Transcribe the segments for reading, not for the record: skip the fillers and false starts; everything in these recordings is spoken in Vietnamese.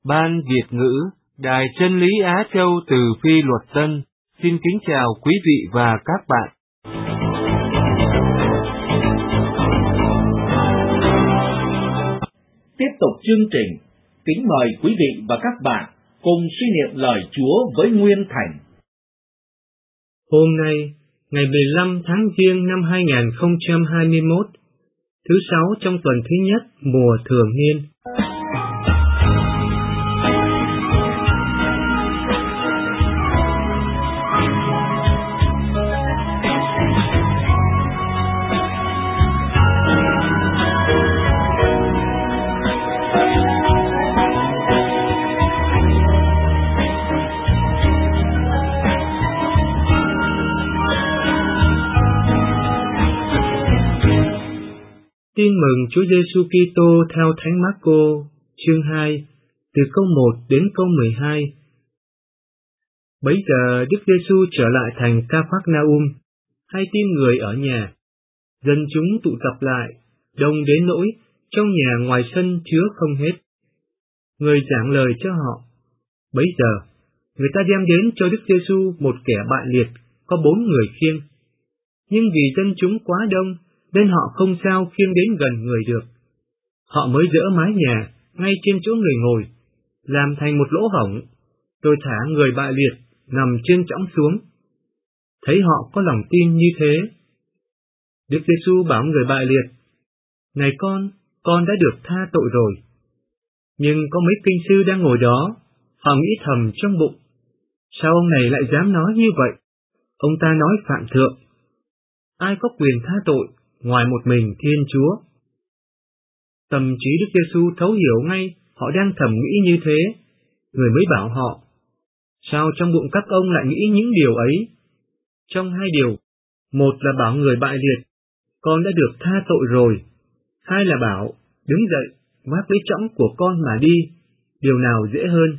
Ban Việt ngữ, Đài Chân lý Á Châu từ Phi Luật Tân, xin kính chào quý vị và các bạn. Tiếp tục chương trình, kính mời quý vị và các bạn cùng suy niệm lời Chúa với Nguyên Thành. Hôm nay, ngày 15 tháng Giêng năm 2021, thứ Sáu trong tuần thứ nhất mùa thường niên. Tin mừng Chúa Giêsu Kitô theo Thánh Mác-cô, chương 2, từ câu 1 đến câu 12. Bấy giờ Đức Giêsu trở lại thành Ca-phác-na-um, hay tin người ở nhà. Dân chúng tụ tập lại, đông đến nỗi trong nhà ngoài sân chứa không hết. Người giảng lời cho họ. Bấy giờ, người ta đem đến cho Đức Giêsu một kẻ bại liệt, có 4 người khiêng. Nhưng vì dân chúng quá đông, nên họ không sao khiêng đến gần người được. Họ mới dỡ mái nhà ngay trên chỗ người ngồi, làm thành một lỗ hổng, rồi thả người bại liệt nằm trên chõng xuống. Thấy họ có lòng tin như thế, Đức Giêsu bảo người bại liệt: "Này con đã được tha tội rồi." Nhưng có mấy kinh sư đang ngồi đó, họ nghĩ thầm trong bụng: "Sao ông này lại dám nói như vậy? Ông ta nói phạm thượng. Ai có quyền tha tội ngoài một mình Thiên Chúa?" Tâm trí Đức Giêsu thấu hiểu ngay họ đang thầm nghĩ như thế, người mới bảo họ: "Sao trong bụng các ông lại nghĩ những điều ấy? Trong 2 điều, một là bảo người bại liệt: Con đã được tha tội rồi. 2 là bảo: Đứng dậy, vác lấy chõng của con mà đi. Điều nào dễ hơn?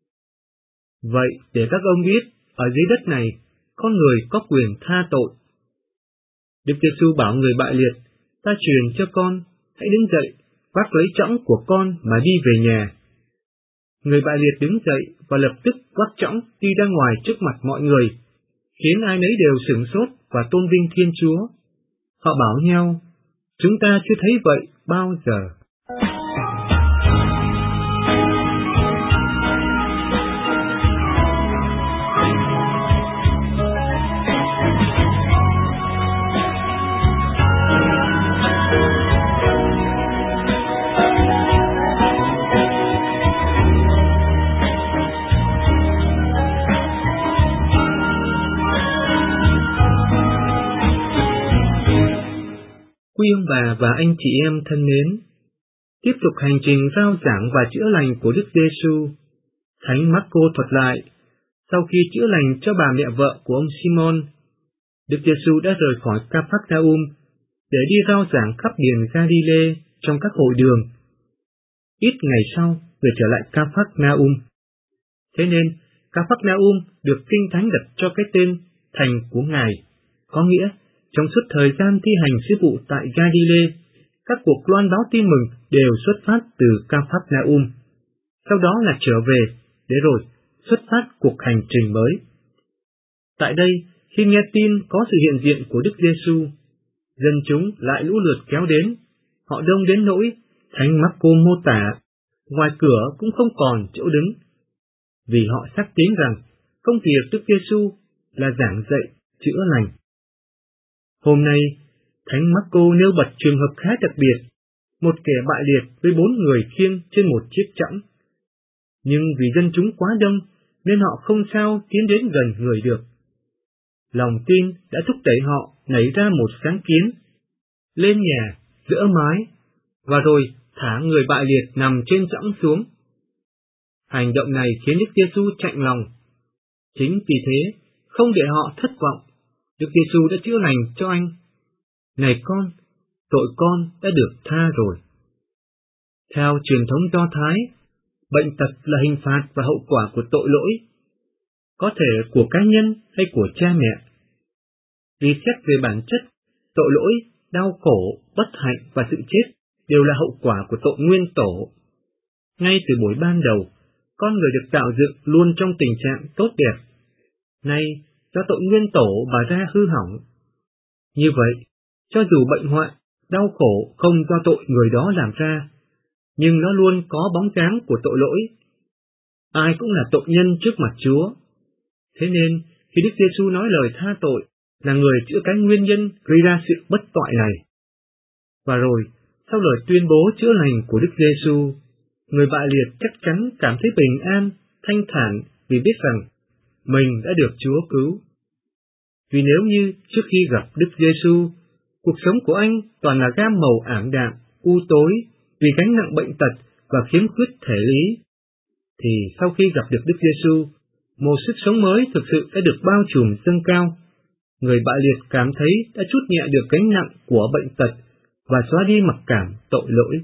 Vậy để các ông biết, ở dưới đất này, con người có quyền tha tội." Đức Giêsu bảo người bại liệt: "Ta truyền cho con, hãy đứng dậy, vác lấy chõng của con mà đi về nhà." Người bại liệt đứng dậy và lập tức vác chõng đi ra ngoài trước mặt mọi người, khiến ai nấy đều sửng sốt và tôn vinh Thiên Chúa. Họ bảo nhau: "Chúng ta chưa thấy vậy bao giờ." Quý ông bà và anh chị em thân mến, tiếp tục hành trình rao giảng và chữa lành của Đức Giêsu, Thánh Mác-cô thuật lại, sau khi chữa lành cho bà mẹ vợ của ông Simon, Đức Giêsu đã rời khỏi Ca-phác-na-um để đi rao giảng khắp điền Ga-li-lê trong các hội đường. Ít ngày sau, người trở lại Ca-phác-na-um. Thế nên, Ca-phác-na-um được Kinh Thánh đặt cho cái tên Thành của Ngài, có nghĩa trong suốt thời gian thi hành sứ vụ tại Ga-li-lê, các cuộc loan báo tin mừng đều xuất phát từ Ca-phác-na-um. Sau đó là trở về, để rồi xuất phát cuộc hành trình mới. Tại đây, khi nghe tin có sự hiện diện của Đức Giêsu, dân chúng lại lũ lượt kéo đến. Họ đông đến nỗi Thánh Mác-cô mô tả ngoài cửa cũng không còn chỗ đứng, vì họ xác tín rằng công việc Đức Giêsu là giảng dạy, chữa lành. Hôm nay, Thánh Mác-cô nêu bật trường hợp khá đặc biệt, một kẻ bại liệt với 4 người khiêng trên một chiếc chõng. Nhưng vì dân chúng quá đông, nên họ không sao tiến đến gần người được. Lòng tin đã thúc đẩy họ nảy ra một sáng kiến: lên nhà, dỡ mái, và rồi thả người bại liệt nằm trên chõng xuống. Hành động này khiến Đức Giêsu chạnh lòng. Chính vì thế, không để họ thất vọng, Đức Giêsu đã chữa lành cho anh: "Này con, tội con đã được tha rồi." Theo truyền thống Do Thái, bệnh tật là hình phạt và hậu quả của tội lỗi, có thể của cá nhân hay của cha mẹ. Vì xét về bản chất, tội lỗi, đau khổ, bất hạnh và sự chết đều là hậu quả của tội nguyên tổ. Ngay từ buổi ban đầu, con người được tạo dựng luôn trong tình trạng tốt đẹp. Nay, do tội nguyên tổ mà ra hư hỏng. Như vậy, cho dù bệnh hoạn, đau khổ không do tội người đó làm ra, nhưng nó luôn có bóng dáng của tội lỗi. Ai cũng là tội nhân trước mặt Chúa. Thế nên, khi Đức Giêsu nói lời tha tội, là người chữa cái nguyên nhân gây ra sự bất toại này. Và rồi, sau lời tuyên bố chữa lành của Đức Giêsu, người bại liệt chắc chắn cảm thấy bình an, thanh thản vì biết rằng mình đã được Chúa cứu. Vì nếu như trước khi gặp Đức Giêsu, cuộc sống của anh toàn là gam màu ảm đạm, u tối vì gánh nặng bệnh tật và khiếm khuyết thể lý, thì sau khi gặp được Đức Giêsu, một sức sống mới thực sự đã được bao trùm dâng cao. Người bại liệt cảm thấy đã trút nhẹ được gánh nặng của bệnh tật và xóa đi mặc cảm tội lỗi.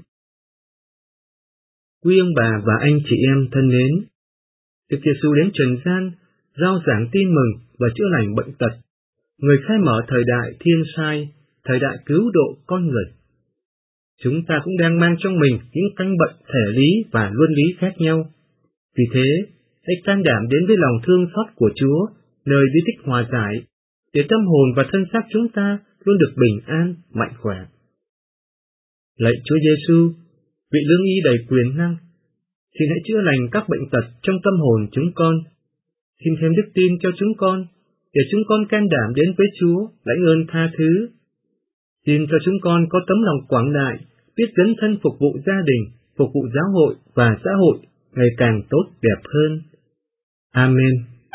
Quý ông bà và anh chị em thân mến, Đức Giêsu đến trần gian, rao giảng tin mừng và chữa lành bệnh tật, người khai mở thời đại thiên sai, thời đại cứu độ con người. Chúng ta cũng đang mang trong mình những căn bệnh thể lý và luân lý khác nhau. Vì thế, hãy can đảm đến với lòng thương xót của Chúa, nơi di tích hòa giải, để tâm hồn và thân xác chúng ta luôn được bình an, mạnh khỏe. Lạy Chúa Giêsu, vị lương y đầy quyền năng, xin hãy chữa lành các bệnh tật trong tâm hồn chúng con. Xin thêm đức tin cho chúng con, để chúng con can đảm đến với Chúa, lãnh ơn tha thứ. Xin cho chúng con có tấm lòng quảng đại, biết dấn thân phục vụ gia đình, phục vụ giáo hội và xã hội ngày càng tốt đẹp hơn. Amen.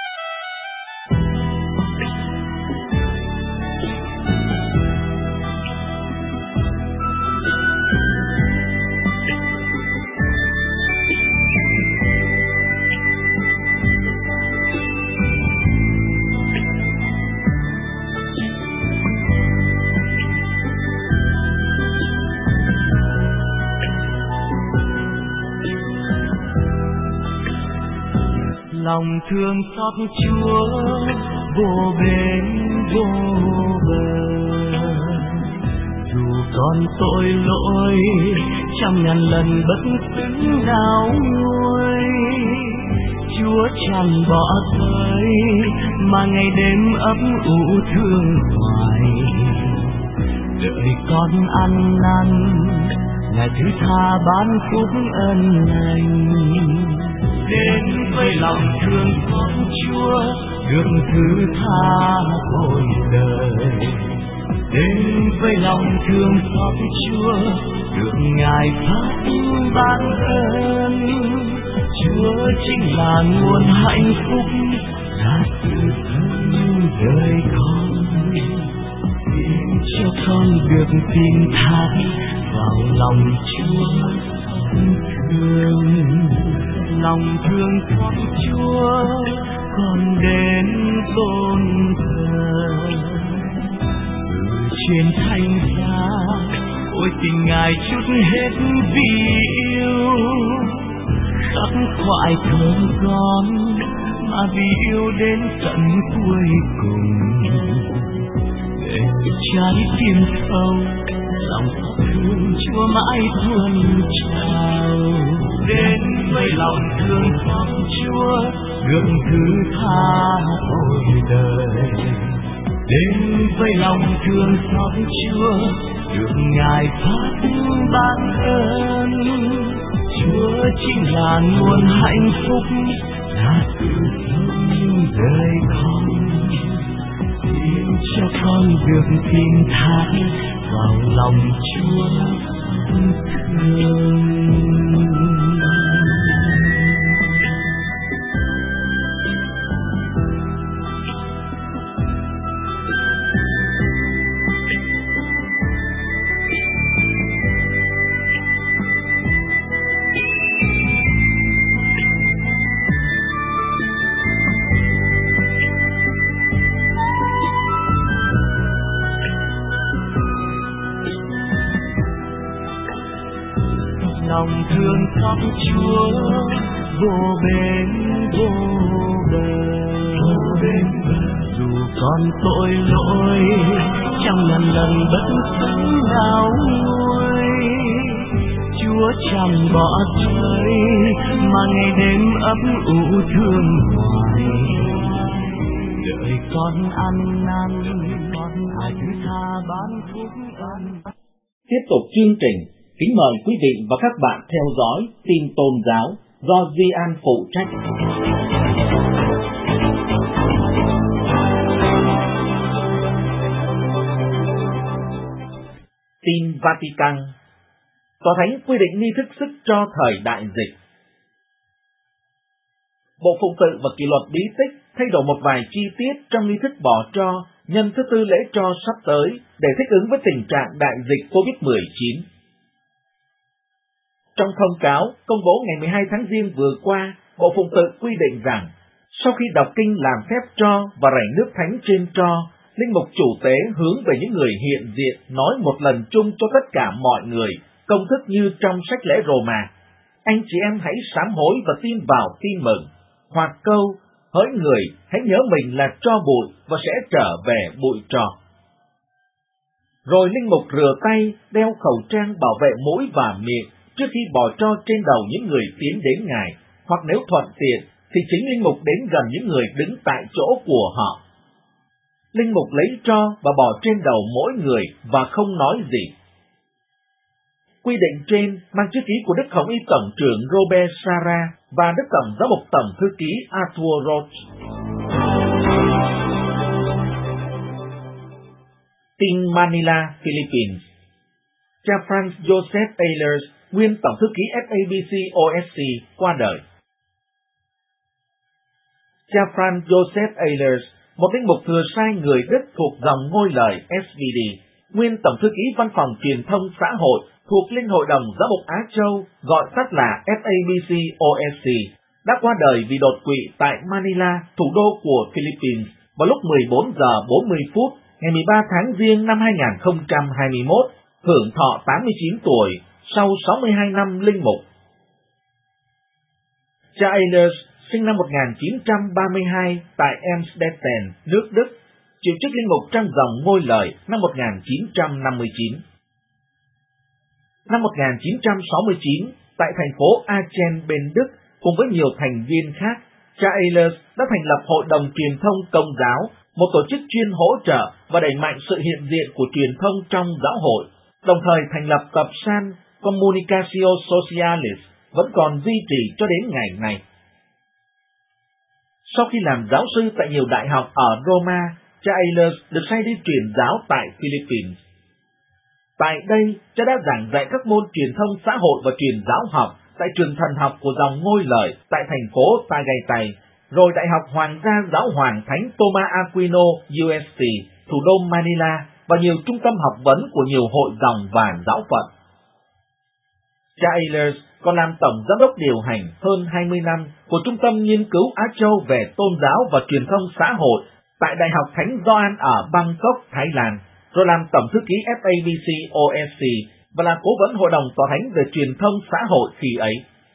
Lòng thương xót Chúa vô bến vô bờ, dù còn tội lỗi trăm ngàn lần bất xứng đau nuôi. Chúa chẳng bỏ rơi mà ngày đêm ấp ủ thương hoài, đợi con ăn năn Ngài thứ tha ban phúc ân lành. Đến với lòng thương xót Chúa, được thứ tha ôi đời. Đến với lòng thương xót Chúa, được Ngài phát ban ơn. Chúa chính là nguồn hạnh phúc, là sự thương đời con. Xin cho con được tin thác vào lòng Chúa thương. Lòng thương xót Chúa con đến tôn thờ. Từ trên thánh giá ôi tình Ngài chút hết vì yêu, khắc khoải thương con mà vì yêu đến tận cuối cùng. Để trái tim sâu lòng xót thương Chúa mãi tuôn trào. Đến với lòng thương xót Chúa, được thứ tha ôi đời. Đến với lòng thương xót Chúa, được Ngài phát ban ơn. Chúa chính là nguồn hạnh phúc, là sự sống đời con. Xin cho con được tin thác vào lòng Chúa thương. Lòng thương xót Chúa vô bến vô bờ. Dù còn tội lỗi trăm ngàn lần bất xứng đau nuôi, Chúa chẳng bỏ rơi, mà ngày đêm ấp ủ thương hoài. Đợi con ăn năn, ai thứ tha ban phúc ân. Tiếp tục chương trình, kính mời quý vị và các bạn theo dõi tin tôn giáo do Duy An phụ trách. Tin Vatican. Tòa Thánh quy định nghi thức sức cho thời đại dịch. Bộ Phụng tự và Kỷ luật bí tích thay đổi một vài chi tiết trong nghi thức bỏ tro nhân thứ tư lễ tro sắp tới để thích ứng với tình trạng đại dịch COVID-19. Trong thông cáo công bố ngày 12 tháng Giêng vừa qua, Bộ Phụng tự quy định rằng sau khi đọc kinh làm phép tro và rảy nước thánh trên tro, linh mục chủ tế hướng về những người hiện diện nói một lần chung cho tất cả mọi người, công thức như trong sách lễ Roma: anh chị em hãy sám hối và tin vào tin mừng, hoặc câu hỡi người hãy nhớ mình là tro bụi và sẽ trở về bụi tro. Rồi linh mục rửa tay, đeo khẩu trang bảo vệ mũi và miệng trước khi bỏ tro trên đầu những người tiến đến Ngài, hoặc nếu thuận tiện thì chính linh mục đến gần những người đứng tại chỗ của họ. Linh mục lấy tro và bỏ trên đầu mỗi người và không nói gì. Quy định trên mang chữ ký của Đức Hồng Y Tổng trưởng Robert Sarra và Đức Tổng Giám mục Tổng Thư ký Arthur Roche. Tin Manila, Philippines. Cha Franz Joseph Ehlers, nguyên Tổng Thư ký FABC-OSC, qua đời. Cha Franz Joseph Ehlers, một linh mục thừa sai người Đức thuộc dòng Ngôi Lời SVD, nguyên Tổng Thư ký Văn phòng Truyền thông Xã hội thuộc Linh Hội đồng Giám mục Á Châu, gọi tắt là FABC-OSC, đã qua đời vì đột quỵ tại Manila, thủ đô của Philippines, vào lúc 14 giờ 40 phút ngày 13 tháng Giêng năm 2021, hưởng thọ 89 tuổi, sau 62 năm linh mục. Cha Ehlers sinh năm 1932 tại Emstetten, nước Đức, chịu chức linh mục trong dòng Ngôi Lời năm 1959. Năm 1969, tại thành phố Aachen bên Đức, cùng với nhiều thành viên khác, cha Ehlers đã thành lập Hội đồng Truyền thông Công giáo, một tổ chức chuyên hỗ trợ và đẩy mạnh sự hiện diện của truyền thông trong giáo hội, đồng thời thành lập tập san Communicatio Socialis vẫn còn duy trì cho đến ngày nay. Sau khi làm giáo sư tại nhiều đại học ở Roma, cha Ehlers được sai đi truyền giáo tại Philippines. Tại đây, cha đã giảng dạy các môn truyền thông xã hội và truyền giáo học tại trường thần học của dòng Ngôi Lời tại thành phố Tagaytay, rồi Đại học Hoàng gia Giáo hoàng Thánh Thomas Aquino UST, thủ đô Manila, và nhiều trung tâm học vấn của nhiều hội dòng và giáo phận. Cha Ehlers còn làm tổng giám đốc điều hành hơn 20 năm của Trung tâm Nghiên cứu Á Châu về Tôn giáo và Truyền thông xã hội tại Đại học Thánh Gioan ở Bangkok, Thái Lan, rồi làm tổng thư ký FABC-OSC và là cố vấn Hội đồng Tòa Thánh về Truyền thông xã hội khi ấy.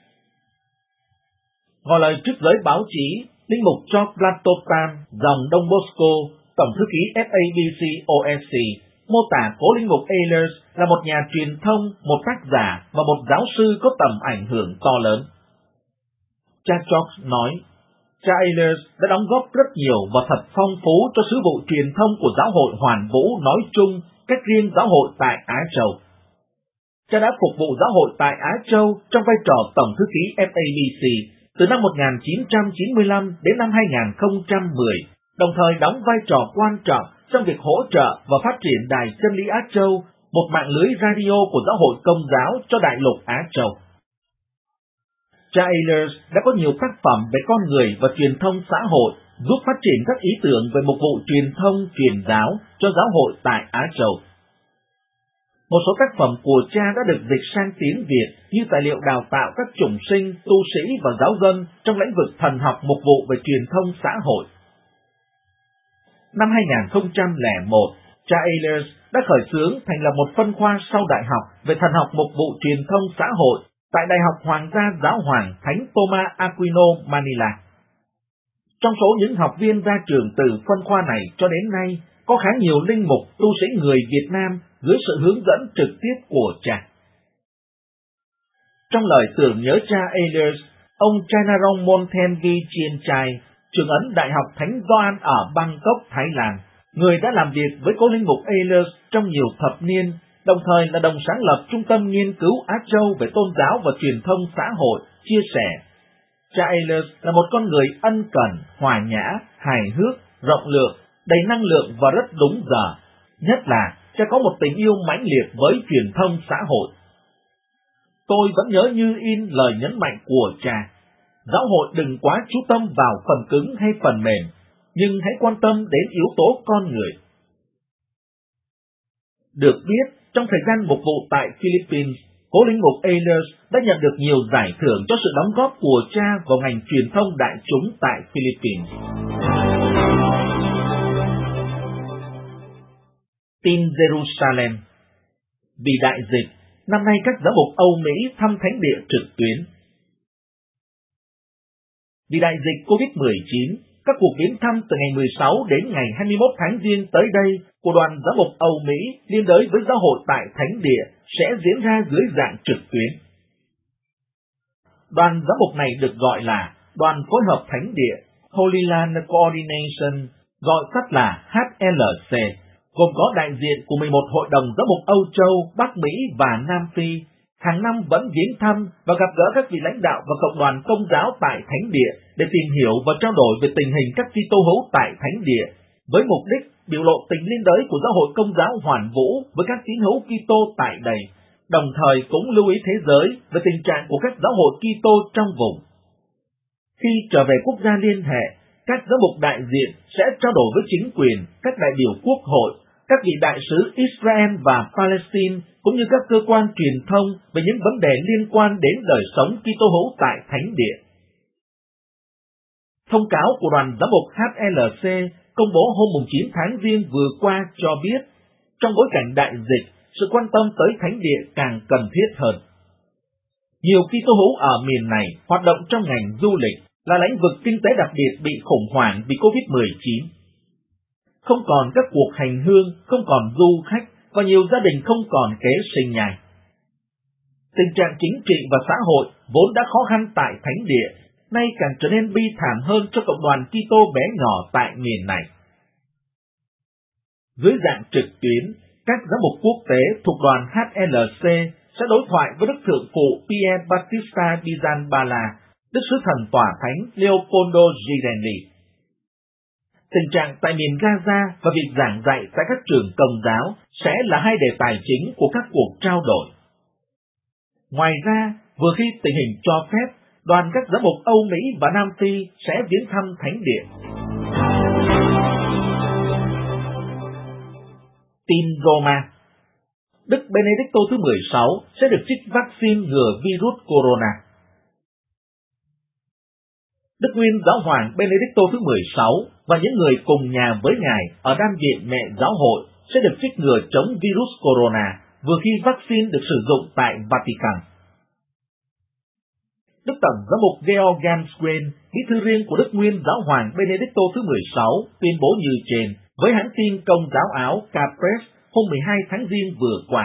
Ngỏ lời trước giới báo chí, linh mục George Platotam, dòng Đông Bosco, tổng thư ký FABC-OSC, mô tả cố linh mục Ehlers là một nhà truyền thông, một tác giả và một giáo sư có tầm ảnh hưởng to lớn. Cha George nói, cha Ehlers đã đóng góp rất nhiều và thật phong phú cho sứ vụ truyền thông của giáo hội Hoàn Vũ nói chung, cách riêng giáo hội tại Á Châu. Cha đã phục vụ giáo hội tại Á Châu trong vai trò tổng thư ký FABC từ năm 1995 đến năm 2010, đồng thời đóng vai trò quan trọng trong việc hỗ trợ và phát triển Đài Chân lý Á Châu, một mạng lưới radio của giáo hội Công giáo cho đại lục Á Châu. Cha Ehlers đã có nhiều tác phẩm về con người và truyền thông xã hội, giúp phát triển các ý tưởng về mục vụ truyền thông truyền giáo cho giáo hội tại Á Châu. Một số tác phẩm của cha đã được dịch sang tiếng Việt như tài liệu đào tạo các chủng sinh, tu sĩ và giáo dân trong lĩnh vực thần học mục vụ về truyền thông xã hội. Năm 2001, cha Ehlers đã khởi xướng thành lập một phân khoa sau đại học về thần học mục vụ truyền thông xã hội tại Đại học Hoàng gia Giáo hoàng Thánh Thomas Aquino, Manila. Trong số những học viên ra trường từ phân khoa này cho đến nay, có khá nhiều linh mục tu sĩ người Việt Nam dưới sự hướng dẫn trực tiếp của cha. Trong lời tưởng nhớ cha Aelius, ông Chanarong Montenvi Chienchai, trưởng ấn Đại học Thánh Gioan ở Bangkok, Thái Lan, người đã làm việc với cố linh mục Aelius trong nhiều thập niên, đồng thời là đồng sáng lập Trung tâm Nghiên cứu Á Châu về Tôn giáo và Truyền thông xã hội, chia sẻ: cha Aelius là một con người ân cần, hòa nhã, hài hước, rộng lượng, đầy năng lượng và rất đúng giờ. Nhất là cha có một tình yêu mãnh liệt với truyền thông xã hội. Tôi vẫn nhớ như in lời nhấn mạnh của cha: giáo hội đừng quá chú tâm vào phần cứng hay phần mềm, nhưng hãy quan tâm đến yếu tố con người. Được biết, trong thời gian mục vụ tại Philippines, cố linh mục Aelius đã nhận được nhiều giải thưởng cho sự đóng góp của cha vào ngành truyền thông đại chúng tại Philippines. Tin Jerusalem. Vì đại dịch, năm nay các giám mục Âu Mỹ thăm thánh địa trực tuyến. Vì đại dịch COVID-19, các cuộc viếng thăm từ ngày 16 đến ngày 21 tháng Giêng tới đây của đoàn giám mục Âu Mỹ liên đới với giáo hội tại thánh địa sẽ diễn ra dưới dạng trực tuyến. Đoàn giám mục này được gọi là Đoàn Phối hợp Thánh địa Holy Land Coordination, gọi tắt là HLC, gồm có đại diện của 11 hội đồng giám mục Âu Châu, Bắc Mỹ và Nam Phi, hàng năm vẫn viếng thăm và gặp gỡ các vị lãnh đạo và cộng đoàn công giáo tại thánh địa để tìm hiểu và trao đổi về tình hình các Kitô hữu tại thánh địa, với mục đích biểu lộ tình liên đới của giáo hội công giáo hoàn vũ với các tín hữu Kitô tại đây, đồng thời cũng lưu ý thế giới về tình trạng của các giáo hội Kitô trong vùng. Khi trở về quốc gia liên hệ, các giám mục đại diện sẽ trao đổi với chính quyền, các đại biểu quốc hội, các vị đại sứ Israel và Palestine, cũng như các cơ quan truyền thông về những vấn đề liên quan đến đời sống Kitô hữu tại thánh địa. Thông cáo của đoàn giám mục HLC công bố hôm 9 tháng Giêng vừa qua cho biết, trong bối cảnh đại dịch, sự quan tâm tới thánh địa càng cần thiết hơn. Nhiều Kitô hữu ở miền này hoạt động trong ngành du lịch, là lĩnh vực kinh tế đặc biệt bị khủng hoảng vì COVID-19. Không còn các cuộc hành hương, không còn du khách, và nhiều gia đình không còn kế sinh nhai. Tình trạng chính trị và xã hội vốn đã khó khăn tại thánh địa, nay càng trở nên bi thảm hơn cho cộng đoàn Kitô bé nhỏ tại miền này. Dưới dạng trực tuyến, các giám mục quốc tế thuộc đoàn HLC sẽ đối thoại với Đức Thượng phụ Pierre Battista Pizzan-Bala, Đức Sứ Thần Tòa Thánh Leopoldo Girelli. Tình trạng tại miền Gaza và việc giảng dạy tại các trường Công giáo sẽ là hai đề tài chính của các cuộc trao đổi. Ngoài ra, vừa khi tình hình cho phép, đoàn các giám mục Âu Mỹ và Nam Phi sẽ viếng thăm thánh địa. Tin Roma. Đức Benedicto thứ 16 sẽ được trích vaccine ngừa virus corona. Đức Nguyên Giáo hoàng Benedicto thứ 16 và những người cùng nhà với Ngài ở Đan viện Mẹ Giáo hội sẽ được trích ngừa chống virus corona vừa khi vaccine được sử dụng tại Vatican. Đức Tổng giám mục Georg Ganswein, bí thư riêng của Đức Nguyên Giáo hoàng Benedicto thứ 16, tuyên bố như trên với hãng tin Công giáo Áo Capres hôm 12 tháng Giêng vừa qua.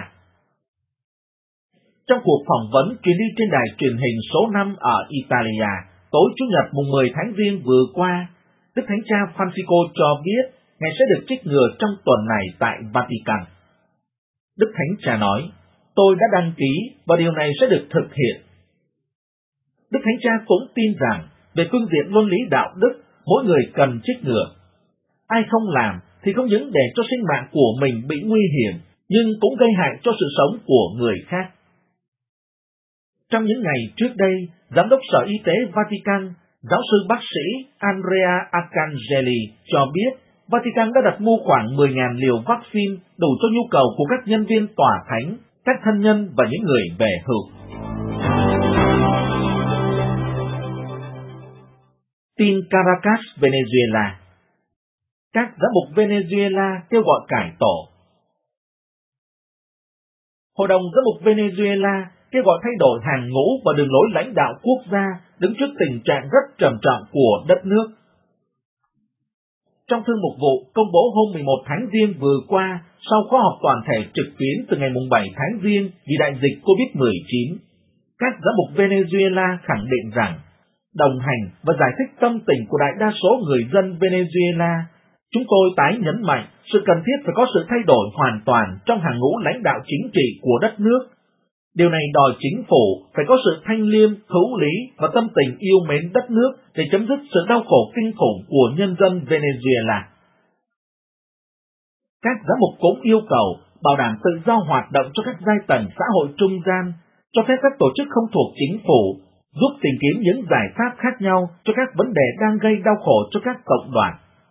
Trong cuộc phỏng vấn truyền đi trên đài truyền hình số 5 ở Italia, tối Chủ nhật mùng 10 tháng Giêng vừa qua, Đức Thánh Cha Francisco cho biết Ngài sẽ được trích ngừa trong tuần này tại Vatican. Đức Thánh Cha nói, tôi đã đăng ký và điều này sẽ được thực hiện. Đức Thánh Cha cũng tin rằng, về phương diện luân lý đạo đức, mỗi người cần trích ngừa. Ai không làm thì không những để cho sinh mạng của mình bị nguy hiểm, nhưng cũng gây hại cho sự sống của người khác. Trong những ngày trước đây, Giám đốc Sở Y tế Vatican, giáo sư bác sĩ Andrea Arcangeli cho biết Vatican đã đặt mua khoảng 10.000 liều vaccine đủ cho nhu cầu của các nhân viên tòa thánh, các thân nhân và những người về hưu. Tin Caracas, Venezuela. Các giám mục Venezuela kêu gọi cải tổ. Hội đồng giám mục Venezuela kêu gọi thay đổi hàng ngũ và đường lối lãnh đạo quốc gia đứng trước tình trạng rất trầm trọng của đất nước. Trong thư mục vụ công bố hôm 11 tháng Giêng vừa qua, sau khóa họp toàn thể trực tuyến từ ngày 7 tháng Giêng vì đại dịch COVID-19, Các giám mục Venezuela khẳng định rằng, đồng hành và giải thích tâm tình của đại đa số người dân Venezuela, chúng tôi tái nhấn mạnh sự cần thiết phải có sự thay đổi hoàn toàn trong hàng ngũ lãnh đạo chính trị của đất nước. Điều này đòi chính phủ phải có sự thanh liêm, hữu lý và tâm tình yêu mến đất nước để chấm dứt sự đau khổ kinh khủng của nhân dân Venezuela. Các giám mục cũng yêu cầu bảo đảm tự do hoạt động cho các giai tầng xã hội trung gian, cho phép các tổ chức không thuộc chính phủ giúp tìm kiếm những giải pháp khác nhau cho các vấn đề đang gây đau khổ cho các cộng đoàn.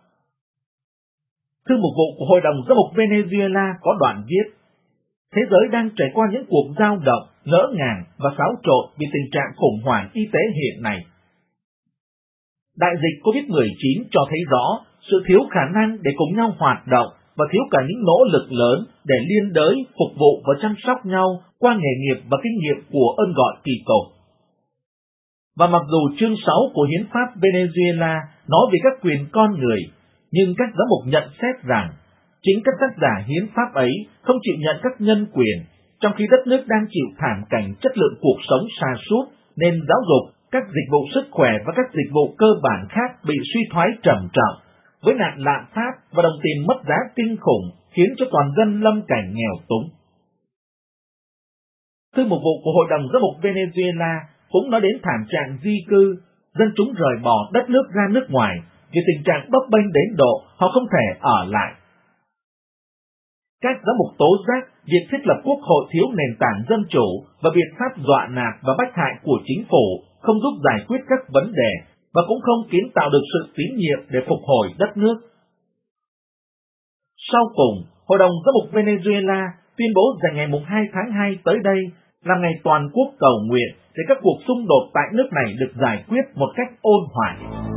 Thư mục vụ của Hội đồng Giám mục Venezuela có đoạn viết: thế giới đang trải qua những cuộc dao động, ngỡ ngàng và xáo trộn vì tình trạng khủng hoảng y tế hiện nay. Đại dịch COVID-19 cho thấy rõ sự thiếu khả năng để cùng nhau hoạt động và thiếu cả những nỗ lực lớn để liên đới, phục vụ và chăm sóc nhau qua nghề nghiệp và kinh nghiệm của ơn gọi Kitô. Và mặc dù chương 6 của Hiến pháp Venezuela nói về các quyền con người, nhưng các giám mục nhận xét rằng chính các tác giả hiến pháp ấy không chịu nhận các nhân quyền, trong khi đất nước đang chịu thảm cảnh chất lượng cuộc sống sa sút, nên giáo dục, các dịch vụ sức khỏe và các dịch vụ cơ bản khác bị suy thoái trầm trọng, với nạn lạm phát và đồng tiền mất giá kinh khủng khiến cho toàn dân lâm cảnh nghèo túng. Thư mục vụ của Hội đồng Giám mục Venezuela cũng nói đến thảm trạng di cư, dân chúng rời bỏ đất nước ra nước ngoài vì tình trạng bấp bênh đến độ họ không thể ở lại. Các giám mục tố giác việc thiết lập quốc hội thiếu nền tảng dân chủ và biện pháp dọa nạt và bách hại của chính phủ không giúp giải quyết các vấn đề và cũng không kiến tạo được sự tín nhiệm để phục hồi đất nước. Sau cùng, Hội đồng Giám mục Venezuela tuyên bố rằng ngày 2 tháng 2 tới đây là ngày toàn quốc cầu nguyện để các cuộc xung đột tại nước này được giải quyết một cách ôn hòa.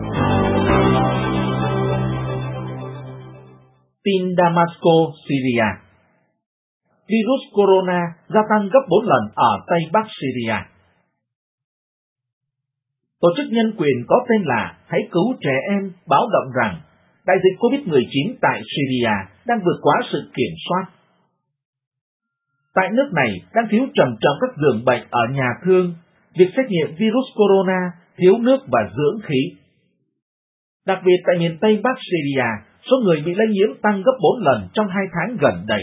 Tin Damasco, Syria. Virus corona gia tăng gấp 4 lần ở Tây Bắc Syria. Tổ chức nhân quyền có tên là Hãy cứu trẻ em báo động rằng đại dịch COVID-19 tại Syria đang vượt quá sự kiểm soát. Tại nước này đang thiếu trầm trọng các giường bệnh ở nhà thương, việc xét nghiệm virus corona, thiếu nước và dưỡng khí. Đặc biệt tại miền Tây Bắc Syria, số người bị lây nhiễm tăng gấp 4 lần trong 2 tháng gần đây.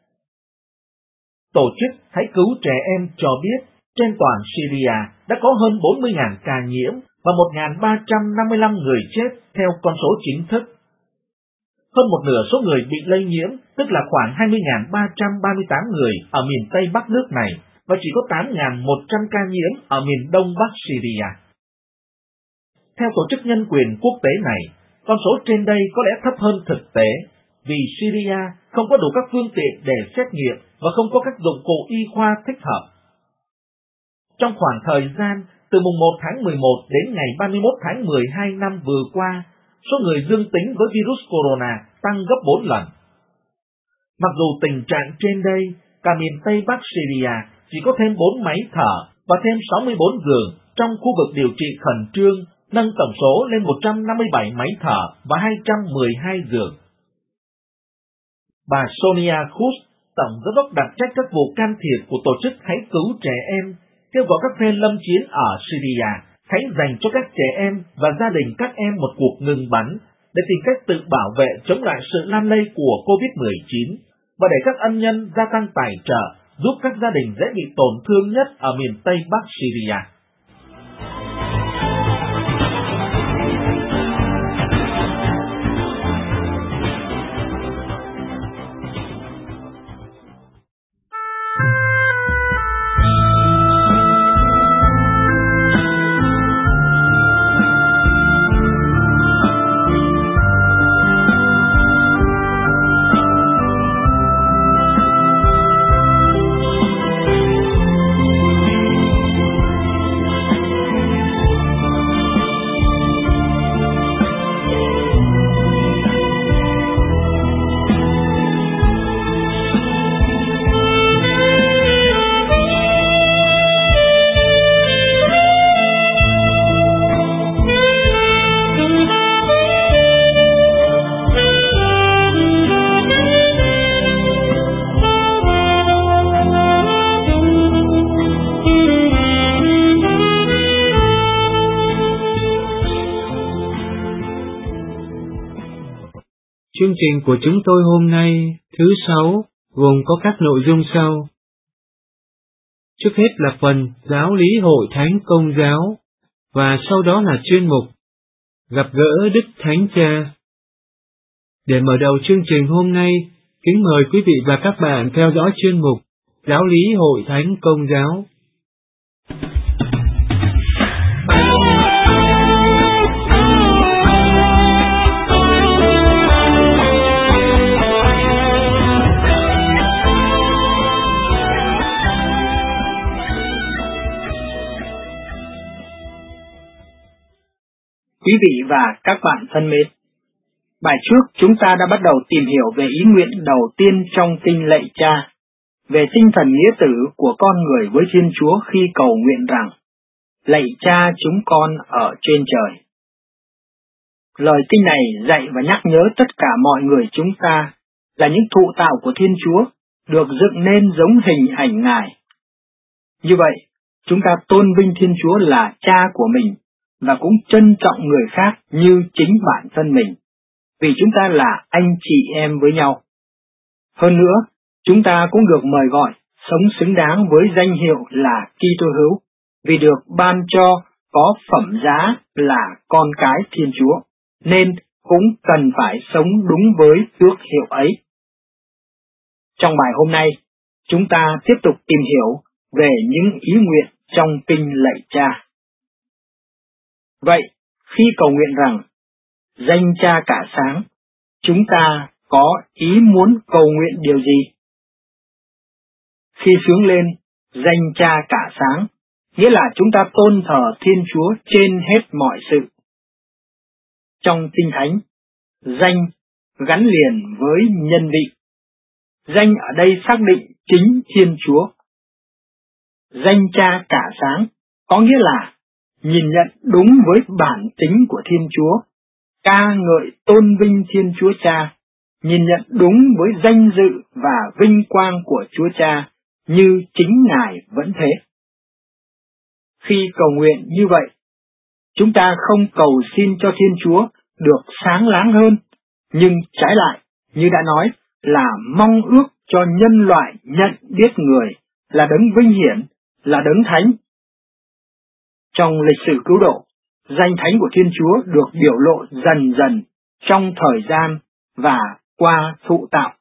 Tổ chức Hãy cứu trẻ em cho biết trên toàn Syria đã có hơn 40.000 ca nhiễm và 1.355 người chết theo con số chính thức. Hơn một nửa số người bị lây nhiễm, tức là khoảng 20.338 người ở miền Tây Bắc nước này, và chỉ có 8.100 ca nhiễm ở miền Đông Bắc Syria. Theo Tổ chức Nhân quyền Quốc tế này, con số trên đây có lẽ thấp hơn thực tế, vì Syria không có đủ các phương tiện để xét nghiệm và không có các dụng cụ y khoa thích hợp. Trong khoảng thời gian từ mùng 1 tháng 11 đến ngày 31 tháng 12 năm vừa qua, số người dương tính với virus corona tăng gấp 4 lần. Mặc dù tình trạng trên đây, cả miền Tây Bắc Syria chỉ có thêm 4 máy thở và thêm 64 giường trong khu vực điều trị khẩn trương, nâng tổng số lên 157 máy thở và 212 giường. Bà Sonia Khus, Tổng giám đốc đặc trách các vụ can thiệp của Tổ chức Hãy cứu trẻ em, kêu gọi các phe lâm chiến ở Syria hãy dành cho các trẻ em và gia đình các em một cuộc ngừng bắn để tìm cách tự bảo vệ chống lại sự lan lây của COVID-19 và để các ân nhân gia tăng tài trợ giúp các gia đình dễ bị tổn thương nhất ở miền Tây Bắc Syria. Chương trình của chúng tôi hôm nay, thứ Sáu, gồm có các nội dung sau. Trước hết là phần giáo lý hội thánh Công giáo, và sau đó là chuyên mục gặp gỡ Đức Thánh Cha. Để mở đầu chương trình hôm nay, kính mời quý vị và các bạn theo dõi chuyên mục giáo lý hội thánh Công giáo. Quý vị và các bạn thân mến, bài trước chúng ta đã bắt đầu tìm hiểu về ý nguyện đầu tiên trong kinh Lạy Cha, về tinh thần nghĩa tử của con người với Thiên Chúa khi cầu nguyện rằng: Lạy Cha chúng con ở trên trời. Lời kinh này dạy và nhắc nhớ tất cả mọi người chúng ta là những thụ tạo của Thiên Chúa, được dựng nên giống hình ảnh Ngài. Như vậy, chúng ta tôn vinh Thiên Chúa là Cha của mình, và cũng trân trọng người khác như chính bản thân mình, vì chúng ta là anh chị em với nhau. Hơn nữa, chúng ta cũng được mời gọi sống xứng đáng với danh hiệu là Kitô hữu, vì được ban cho có phẩm giá là con cái Thiên Chúa, nên cũng cần phải sống đúng với tước hiệu ấy. Trong bài hôm nay, chúng ta tiếp tục tìm hiểu về những ý nguyện trong kinh Lạy Cha. Vậy, khi cầu nguyện rằng danh Cha cả sáng, chúng ta có ý muốn cầu nguyện điều gì? Khi xướng lên danh Cha cả sáng, nghĩa là chúng ta tôn thờ Thiên Chúa trên hết mọi sự. Trong Kinh Thánh, danh gắn liền với nhân vị. Danh ở đây xác định chính Thiên Chúa. Danh Cha cả sáng có nghĩa là nhìn nhận đúng với bản tính của Thiên Chúa, ca ngợi tôn vinh Thiên Chúa Cha, nhìn nhận đúng với danh dự và vinh quang của Chúa Cha như chính Ngài vẫn thế. Khi cầu nguyện như vậy, chúng ta không cầu xin cho Thiên Chúa được sáng láng hơn, nhưng trái lại, như đã nói, là mong ước cho nhân loại nhận biết Người là đấng vinh hiển, là đấng thánh. Trong lịch sử cứu độ, danh thánh của Thiên Chúa được biểu lộ dần dần trong thời gian và qua thụ tạo.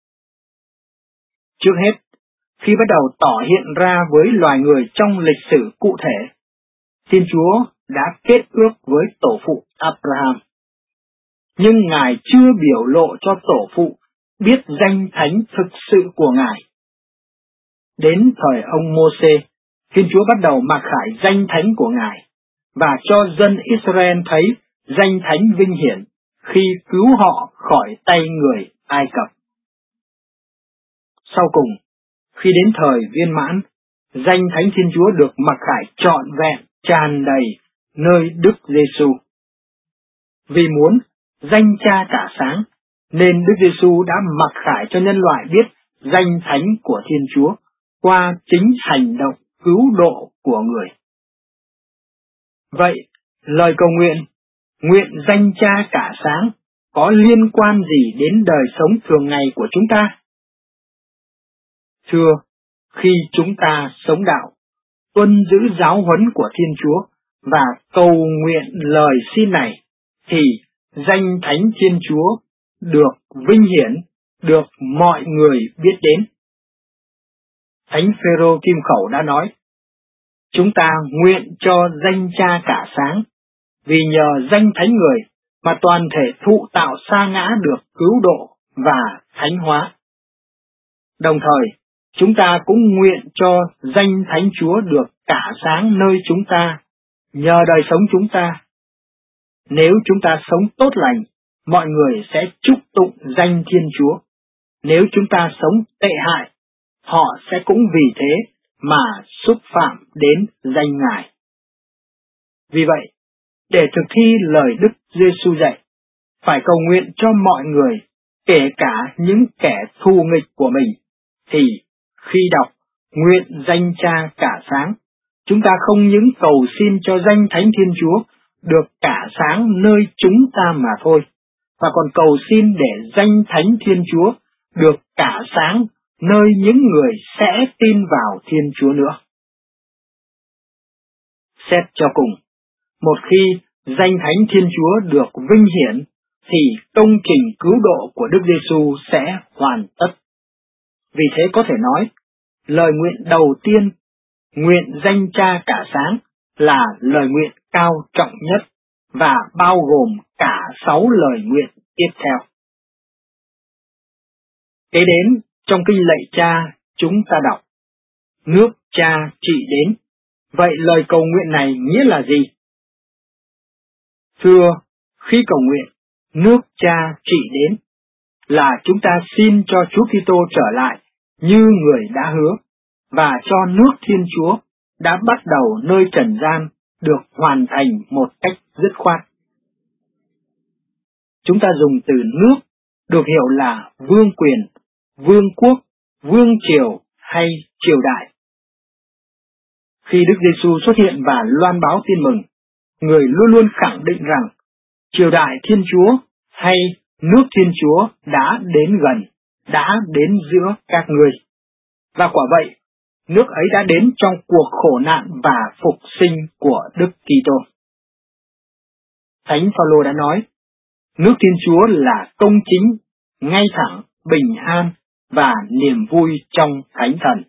Trước hết, khi bắt đầu tỏ hiện ra với loài người trong lịch sử cụ thể, Thiên Chúa đã kết ước với tổ phụ Abraham. Nhưng Ngài chưa biểu lộ cho tổ phụ biết danh thánh thực sự của Ngài. Đến thời ông Mô-sê, Thiên Chúa bắt đầu mặc khải danh thánh của Ngài, và cho dân Israel thấy danh thánh vinh hiển khi cứu họ khỏi tay người Ai Cập. Sau cùng, khi đến thời viên mãn, danh thánh Thiên Chúa được mặc khải trọn vẹn, tràn đầy nơi Đức Giêsu. Vì muốn danh Cha cả sáng, nên Đức Giêsu đã mặc khải cho nhân loại biết danh thánh của Thiên Chúa qua chính hành động cứu độ của người. Vậy, lời cầu nguyện, nguyện danh Cha cả sáng, có liên quan gì đến đời sống thường ngày của chúng ta? Thưa, khi chúng ta sống đạo, tuân giữ giáo huấn của Thiên Chúa và cầu nguyện lời xin này, thì danh thánh Thiên Chúa được vinh hiển, được mọi người biết đến. Thánh Phêrô Kim Khẩu đã nói: chúng ta nguyện cho danh Cha cả sáng, vì nhờ danh thánh người mà toàn thể thụ tạo sa ngã được cứu độ và thánh hóa. Đồng thời, chúng ta cũng nguyện cho danh thánh Chúa được cả sáng nơi chúng ta, nhờ đời sống chúng ta. Nếu chúng ta sống tốt lành, mọi người sẽ chúc tụng danh Thiên Chúa. Nếu chúng ta sống tệ hại, họ sẽ cũng vì thế mà xúc phạm đến danh Ngài. Vì vậy, để thực thi lời Đức Giêsu dạy, phải cầu nguyện cho mọi người, kể cả những kẻ thù nghịch của mình, thì khi đọc nguyện danh Cha cả sáng, chúng ta không những cầu xin cho danh Thánh Thiên Chúa được cả sáng nơi chúng ta mà thôi, và còn cầu xin để danh thánh Thiên Chúa được cả sáng nơi những người sẽ tin vào Thiên Chúa nữa. Xét cho cùng, một khi danh thánh Thiên Chúa được vinh hiển, thì công trình cứu độ của Đức Giêsu sẽ hoàn tất. Vì thế có thể nói, lời nguyện đầu tiên, nguyện danh Cha cả sáng, là lời nguyện cao trọng nhất và bao gồm cả 6 lời nguyện tiếp theo. Kế đến, trong kinh lạy Cha, chúng ta đọc: nước Cha trị đến. Vậy lời cầu nguyện này nghĩa là gì? Thưa, khi cầu nguyện, nước Cha trị đến, là chúng ta xin cho Chúa Kitô trở lại như người đã hứa, và cho nước Thiên Chúa đã bắt đầu nơi trần gian được hoàn thành một cách dứt khoát. Chúng ta dùng từ nước được hiểu là vương quyền, vương quốc, vương triều hay triều đại. Khi Đức Giêsu xuất hiện và loan báo tin mừng, người luôn luôn khẳng định rằng triều đại Thiên Chúa hay nước Thiên Chúa đã đến gần, đã đến giữa các ngươi. Và quả vậy, nước ấy đã đến trong cuộc khổ nạn và phục sinh của Đức Kitô. Thánh Phaolô đã nói, nước Thiên Chúa là công chính, ngay thẳng, bình an và niềm vui trong Thánh Thần.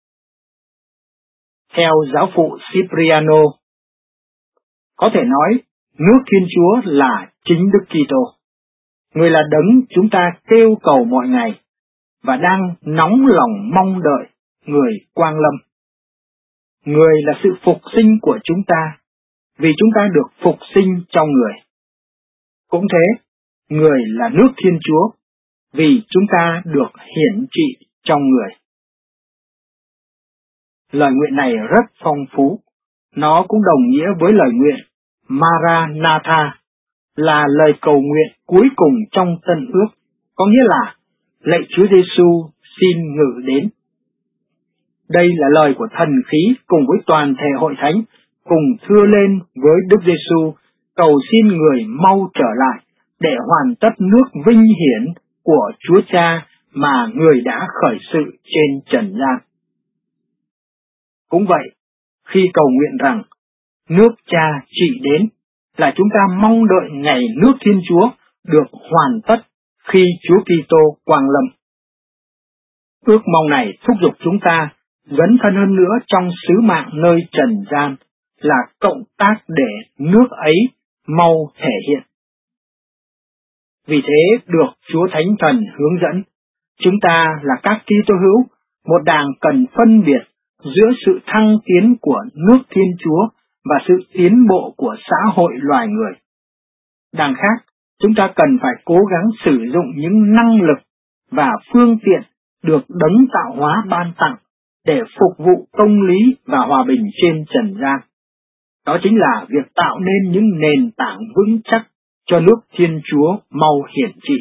Theo giáo phụ Cipriano, có thể nói nước Thiên Chúa là chính Đức Kitô. Người là đấng chúng ta kêu cầu mọi ngày và đang nóng lòng mong đợi người quang lâm. Người là sự phục sinh của chúng ta, vì chúng ta được phục sinh trong người. Cũng thế, người là nước Thiên Chúa, vì chúng ta được hiển trị trong người. Lời nguyện này rất phong phú. Nó cũng đồng nghĩa với lời nguyện Maranatha, là lời cầu nguyện cuối cùng trong Tân Ước, có nghĩa là lạy Chúa Giêsu xin ngự đến. Đây là lời của thần khí cùng với toàn thể hội thánh, cùng thưa lên với Đức Giêsu cầu xin người mau trở lại để hoàn tất nước vinh hiển của Chúa Cha mà người đã khởi sự trên trần gian. Cũng vậy, khi cầu nguyện rằng nước Cha trị đến, là chúng ta mong đợi ngày nước Thiên Chúa được hoàn tất khi Chúa Kitô quang lâm. Ước mong này thúc giục chúng ta dấn thân hơn nữa trong sứ mạng nơi trần gian, là cộng tác để nước ấy mau thể hiện. Vì thế được Chúa Thánh Thần hướng dẫn, chúng ta là các Kitô hữu, một đảng cần phân biệt giữa sự thăng tiến của nước Thiên Chúa và sự tiến bộ của xã hội loài người. Đằng khác, chúng ta cần phải cố gắng sử dụng những năng lực và phương tiện được đấng tạo hóa ban tặng để phục vụ công lý và hòa bình trên trần gian. Đó chính là việc tạo nên những nền tảng vững chắc cho nước Thiên Chúa mau hiển trị.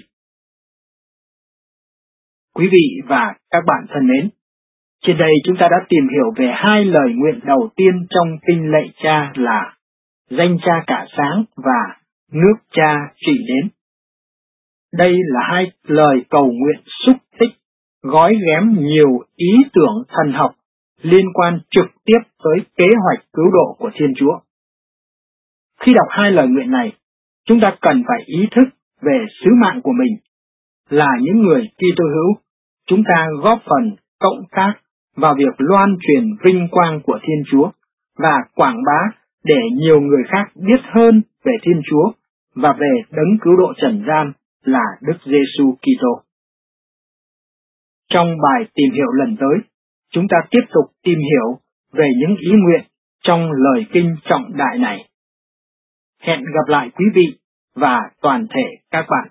Quý vị và các bạn thân mến, trên đây chúng ta đã tìm hiểu về hai lời nguyện đầu tiên trong kinh lạy Cha là danh Cha cả sáng và nước Cha trị đến. Đây là hai lời cầu nguyện xúc tích, gói ghém nhiều ý tưởng thần học liên quan trực tiếp tới kế hoạch cứu độ của Thiên Chúa. Khi đọc hai lời nguyện này, chúng ta cần phải ý thức về sứ mạng của mình. Là những người Kitô hữu, chúng ta góp phần cộng tác vào việc loan truyền vinh quang của Thiên Chúa và quảng bá để nhiều người khác biết hơn về Thiên Chúa và về đấng cứu độ trần gian là Đức Giêsu Kitô. Trong bài tìm hiểu lần tới, chúng ta tiếp tục tìm hiểu về những ý nguyện trong lời kinh trọng đại này. Hẹn gặp lại quý vị và toàn thể các bạn.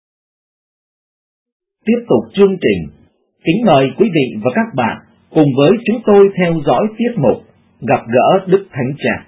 Tiếp tục chương trình, kính mời quý vị và các bạn cùng với chúng tôi theo dõi tiết mục Gặp gỡ Đức Thánh Cha.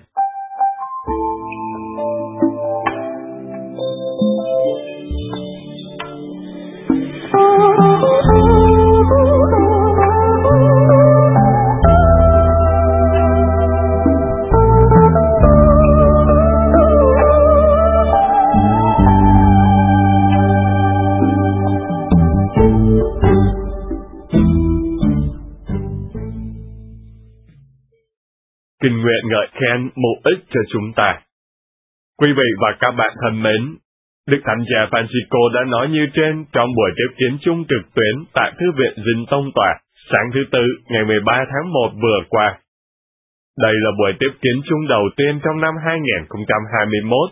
kinh nguyện ngợi khen mục ích cho chúng ta. Quý vị và các bạn thân mến, Đức Thánh Cha Francisco đã nói như trên trong buổi tiếp kiến chung trực tuyến tại Thư viện Dinh Tông Tòa sáng thứ Tư ngày 13 tháng 1 vừa qua. Đây là buổi tiếp kiến chung đầu tiên trong năm 2021.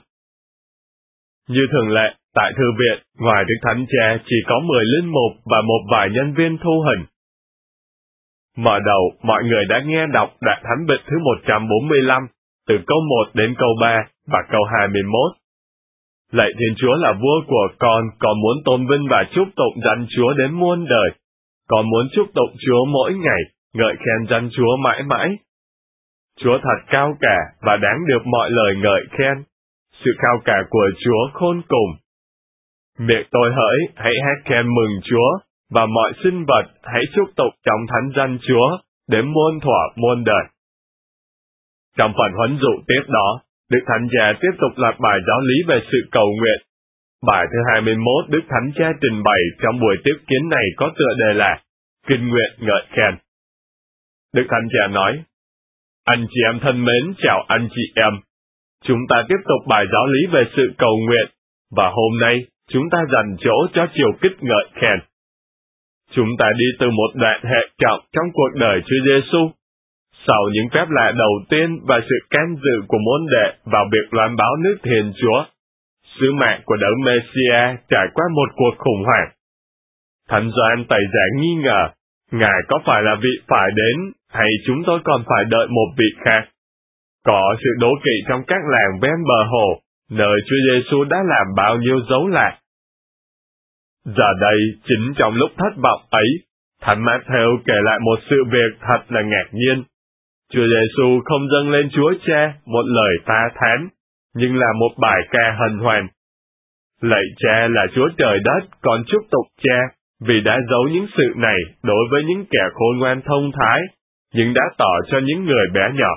Như thường lệ, tại Thư viện, ngoài Đức Thánh Cha chỉ có 10 linh mục và một vài nhân viên thu hình. Mở đầu, mọi người đã nghe đọc Đoạn Thánh Bịch thứ 145, từ câu 1 đến câu 3 và câu 21. Lạy Thiên Chúa là vua của con muốn tôn vinh và chúc tụng danh Chúa đến muôn đời. Con muốn chúc tụng Chúa mỗi ngày, ngợi khen danh Chúa mãi mãi. Chúa thật cao cả và đáng được mọi lời ngợi khen. Sự cao cả của Chúa khôn cùng. Miệng tôi hỡi, hãy hát khen mừng Chúa, và mọi sinh vật hãy chúc tụng trong thánh danh Chúa, đến muôn thuở muôn đời. Trong phần huấn dụ tiếp đó, Đức Thánh Cha tiếp tục loạt bài giáo lý về sự cầu nguyện. Bài thứ 21 Đức Thánh Cha trình bày trong buổi tiếp kiến này có tựa đề là Kinh nguyện ngợi khen. Đức Thánh Cha nói, anh chị em thân mến, chào anh chị em. Chúng ta tiếp tục bài giáo lý về sự cầu nguyện, và hôm nay chúng ta dành chỗ cho chiều kích ngợi khen. Chúng ta đi từ một đoạn hệ trọng trong cuộc đời Chúa Giêsu. Sau những phép lạ đầu tiên và sự can dự của môn đệ vào việc loan báo nước Thiên Chúa, sứ mạng của Đấng Messiah trải qua một cuộc khủng hoảng. Thánh Gioan Tẩy giả nghi ngờ, Ngài có phải là vị phải đến, hay chúng tôi còn phải đợi một vị khác? Có sự đố kỵ trong các làng ven bờ hồ, nơi Chúa Giêsu đã làm bao nhiêu dấu lạ. Giờ đây, chính trong lúc thất vọng ấy, Thánh Mát-thêu kể lại một sự việc thật là ngạc nhiên. Chúa Giêsu không dâng lên Chúa Cha một lời ta thán, nhưng là một bài ca hân hoan. Lạy Cha là Chúa trời đất, con chúc tụng Cha, vì đã giấu những sự này đối với những kẻ khôn ngoan thông thái, nhưng đã tỏ cho những người bé nhỏ.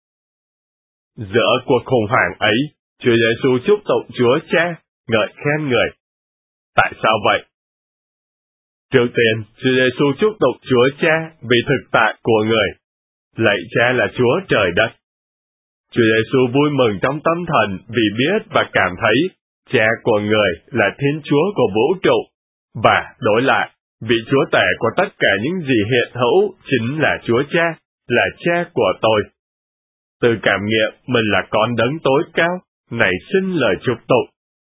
Giữa cuộc khủng hoảng ấy, Chúa Giêsu chúc tụng Chúa Cha, ngợi khen người. Tại sao vậy? Trước tiên, Chúa Giêsu chúc tụng Chúa Cha vì thực tại của người. Lạy Cha là Chúa trời đất. Chúa Giêsu vui mừng trong tâm thần vì biết và cảm thấy Cha của người là Thiên Chúa của vũ trụ, và đối lại, vị Chúa tể của tất cả những gì hiện hữu chính là Chúa Cha, là Cha của tôi. Từ cảm nghiệm mình là con đấng tối cao, nảy sinh lời chúc tụng.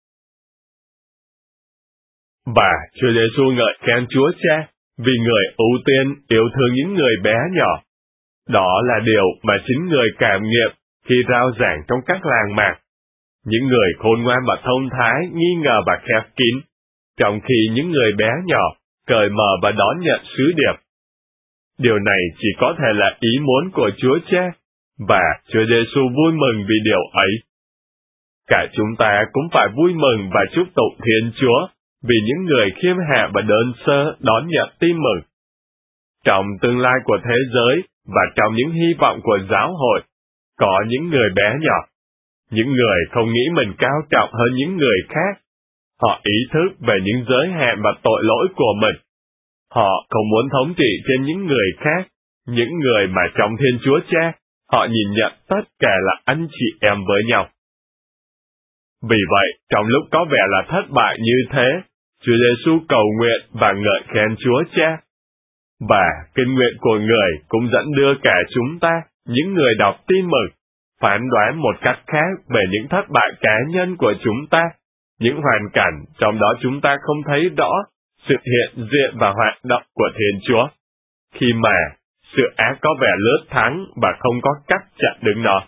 Và Chúa Giêsu ngợi khen Chúa Cha vì người ưu tiên yêu thương những người bé nhỏ. Đó là điều mà chính người cảm nghiệm khi rao giảng trong các làng mạc. Những người khôn ngoan và thông thái nghi ngờ và khép kín, trong khi những người bé nhỏ cởi mở và đón nhận sứ điệp. Điều này chỉ có thể là ý muốn của Chúa Cha, và Chúa Giêsu vui mừng vì điều ấy. Cả chúng ta cũng phải vui mừng và chúc tụng Thiên Chúa vì những người khiêm hạ và đơn sơ đón nhận tin mừng. Trong tương lai của thế giới và trong những hy vọng của giáo hội, có những người bé nhỏ, những người không nghĩ mình cao trọng hơn những người khác. Họ ý thức về những giới hạn và tội lỗi của mình. Họ không muốn thống trị trên những người khác, những người mà trong Thiên Chúa Cha, họ nhìn nhận tất cả là anh chị em với nhau. Vì vậy, trong lúc có vẻ là thất bại như thế, Chúa Giêsu cầu nguyện và ngợi khen Chúa Cha. Và kinh nguyện của người cũng dẫn đưa cả chúng ta, những người đọc tin mừng, phán đoán một cách khác về những thất bại cá nhân của chúng ta, những hoàn cảnh trong đó chúng ta không thấy rõ sự hiện diện và hoạt động của Thiên Chúa, khi mà sự ác có vẻ lướt thắng và không có cách chặn đứng nó.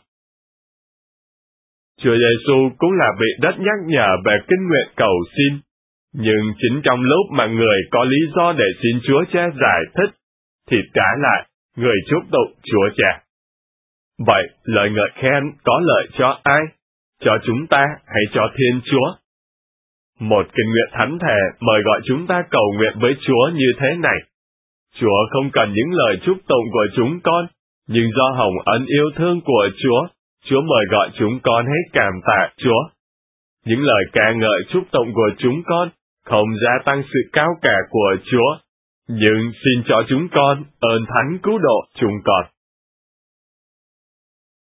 Chúa Giêsu cũng là vị rất nhắc nhở về kinh nguyện cầu xin, nhưng chính trong lúc mà người có lý do để xin Chúa Cha giải thích, thì trái lại, người chúc tụng Chúa Cha. Vậy, lời ngợi khen có lợi cho ai? Cho chúng ta hay cho Thiên Chúa? Một kinh nguyện thánh thể mời gọi chúng ta cầu nguyện với Chúa như thế này. Chúa không cần những lời chúc tụng của chúng con, nhưng do hồng ân yêu thương của Chúa mời gọi chúng con hãy cảm tạ Chúa. Những lời ca ngợi chúc tụng của chúng con không gia tăng sự cao cả của Chúa, nhưng xin cho chúng con ơn thánh cứu độ chúng con.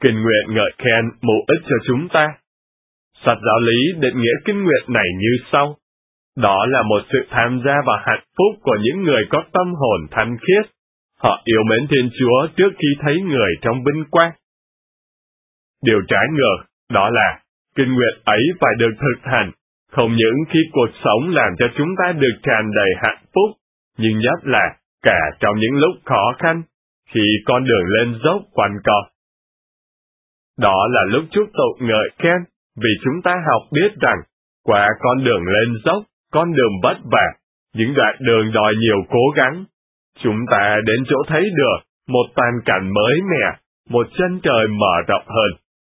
kinh nguyện ngợi khen mục ích cho chúng ta. Sách giáo lý định nghĩa kinh nguyện này như sau. Đó là một sự tham gia vào hạnh phúc của những người có tâm hồn thanh khiết. Họ yêu mến Thiên Chúa trước khi thấy người trong vinh quang. Điều trái ngược, đó là kinh nguyện ấy phải được thực hành, không những khi cuộc sống làm cho chúng ta được tràn đầy hạnh phúc, nhưng nhất là cả trong những lúc khó khăn, khi con đường lên dốc quanh co. Đó là lúc chúc tụng ngợi khen, vì chúng ta học biết rằng, qua con đường lên dốc, con đường vất vả, những đoạn đường đòi nhiều cố gắng, chúng ta đến chỗ thấy được một toàn cảnh mới mẻ, một chân trời mở rộng hơn.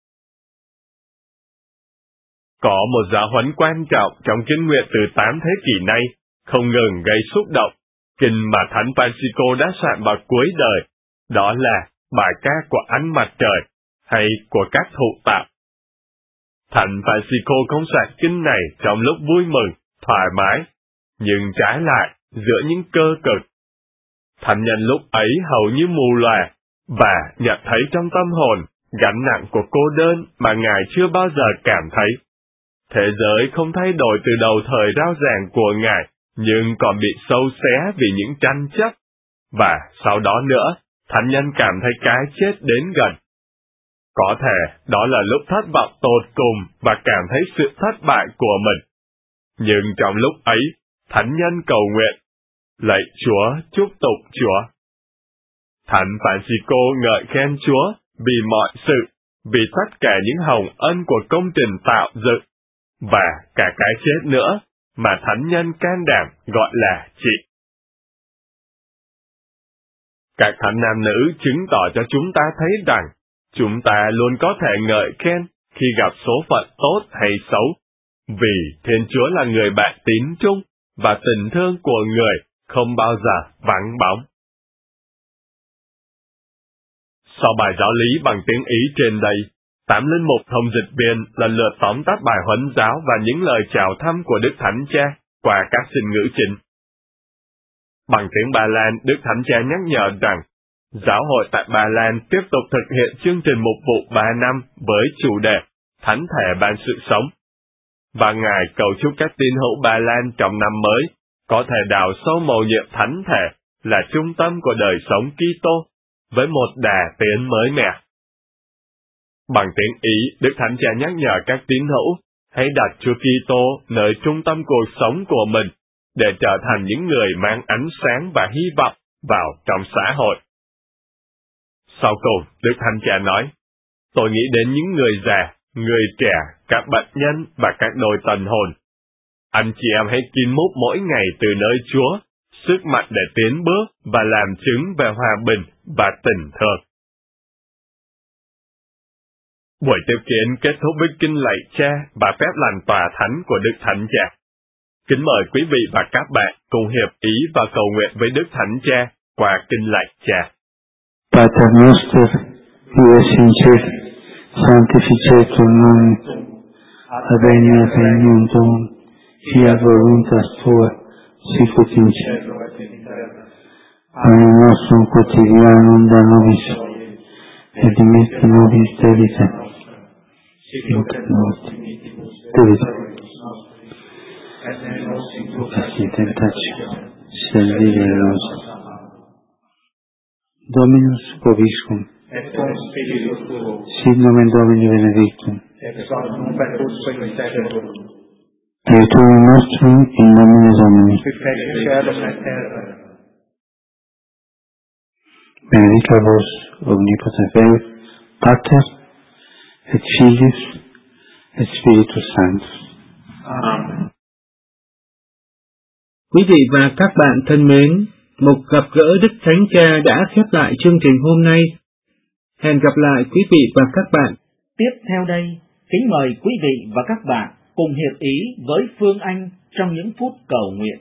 Có một giáo huấn quan trọng trong kinh nguyện từ 8 thế kỷ nay, không ngừng gây xúc động, kinh mà Thánh Francisco đã soạn vào cuối đời, đó là bài ca của ánh mặt trời, hay của các thụ tạo. Thánh Francisco không soạn kinh này trong lúc vui mừng, thoải mái, nhưng trái lại, giữa những cơ cực. Thánh nhân lúc ấy hầu như mù lòa, và nhận thấy trong tâm hồn gánh nặng của cô đơn mà Ngài chưa bao giờ cảm thấy. Thế giới không thay đổi từ đầu thời rao giảng của Ngài, nhưng còn bị sâu xé vì những tranh chấp. Và sau đó nữa, thánh nhân cảm thấy cái chết đến gần. Có thể đó là lúc thất vọng tột cùng và cảm thấy sự thất bại của mình. Nhưng trong lúc ấy, thánh nhân cầu nguyện, lạy Chúa, chúc tụng Chúa. Thánh Francisco ngợi khen Chúa vì mọi sự, vì tất cả những hồng ân của công trình tạo dựng, và cả cái chết nữa mà thánh nhân can đảm gọi là trị. Các thánh nam nữ chứng tỏ cho chúng ta thấy rằng, chúng ta luôn có thể ngợi khen khi gặp số phận tốt hay xấu, vì Thiên Chúa là người bạn tín trung, và tình thương của người không bao giờ vắng bóng. Sau bài giáo lý bằng tiếng Ý trên đây, 8 linh mục thông dịch viên lần lượt tóm tắt bài huấn giáo và những lời chào thăm của Đức Thánh Cha qua các sinh ngữ chính. Bằng tiếng Ba Lan, Đức Thánh Cha nhắc nhở rằng, giáo hội tại Ba Lan tiếp tục thực hiện chương trình mục vụ 3 năm với chủ đề Thánh Thể ban sự sống. Và Ngài cầu chúc các tín hữu Ba Lan trong năm mới có thể đào sâu mầu nhiệm Thánh Thể là trung tâm của đời sống Kitô với một đà tiến mới mẻ. Bằng tiếng Ý, Đức Thánh Cha nhắc nhở các tín hữu hãy đặt Chúa Kitô nơi trung tâm cuộc sống của mình để trở thành những người mang ánh sáng và hy vọng vào trong xã hội. Sau cùng, Đức Thánh Cha nói, tôi nghĩ đến những người già, người trẻ, các bệnh nhân và các đôi tần hồn. Anh chị em hãy kín múc mỗi ngày từ nơi Chúa, sức mạnh để tiến bước và làm chứng về hòa bình và tình thương. Buổi tiếp kiến kết thúc với kinh lạy Cha và phép lành tòa thánh của Đức Thánh Cha. Kính mời quý vị và các bạn cùng hiệp ý và cầu nguyện với Đức Thánh Cha qua kinh lạy Cha. Pater noster, qui es in cielo, sanctificetur nomen, adveniat regnum tuum, fiat voluntas tua, sicut in cielo et in terra. Panem nostrum quotidianum da nobis, et dimitte nobis debita, sicut et nos dimittimus debitoribus nostris, et ne nos inducas in tentatio, sed libera nos. Dominus vobiscum, et cum spiritu tuo, sit nomen Domini benedictum, et ex nunc et usque in seculum, Aiutorium nostrum in nomine Domini, qui fecit caelum et terra. benedicat vos omnipotens Deus, Pater, et Filius, et Spiritus Sanctus. Amen. Quý vị và các bạn thân mến, mục gặp gỡ Đức Thánh Cha đã khép lại chương trình hôm nay. Hẹn gặp lại quý vị và các bạn. Tiếp theo đây, kính mời quý vị và các bạn cùng hiệp ý với Phương Anh trong những phút cầu nguyện.